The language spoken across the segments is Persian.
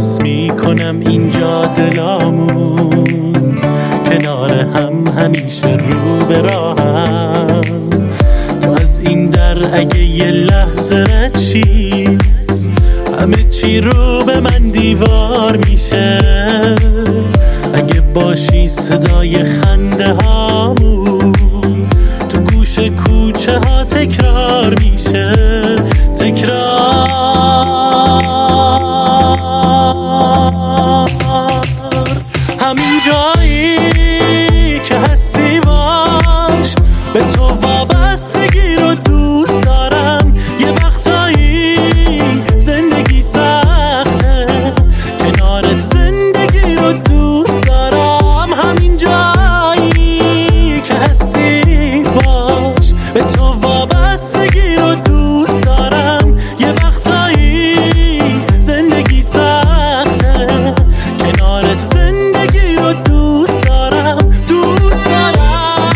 حس میکنم اینجا دلامون کنار هم همیشه رو به راهم. تو از این در اگه یه لحظه رد شی همه چی رو به من دیوار میشه. اگه باشی صدای خنده هامون تو گوش کوچه ها تکرار میشه. همین جایی که هستی باش، به تو وابستگی رو دوست دارم. یه وقتایی زندگی سخته، کنارت زندگی رو دوست دارم. همین جایی که هستی باش، به تو وابستگی رو دوست دارم. یه وقتایی زندگی سخته، کنارت زندگی رو دوست دارم، دوست دارم.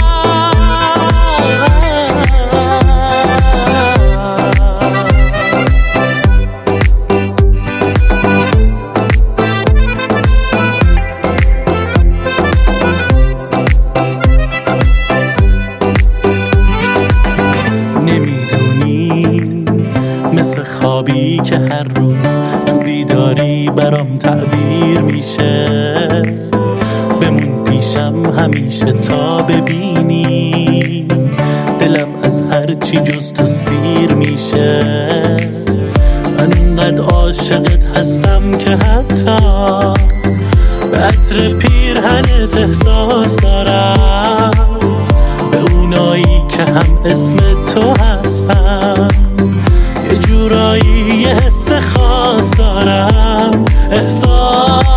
نمیدونی مثل خوابی که هر روز تو بیداری برام تعبیر میشه. بمون پیشم همیشه تا ببینی دلم از هر چی جز تو سیر میشه. من انقدر عاشقت هستم که حتی به عطر پیرهنت احساس دارم. به اونایی که هم اسم تو هستن یه جورایی یه حس خاص دارم. احساس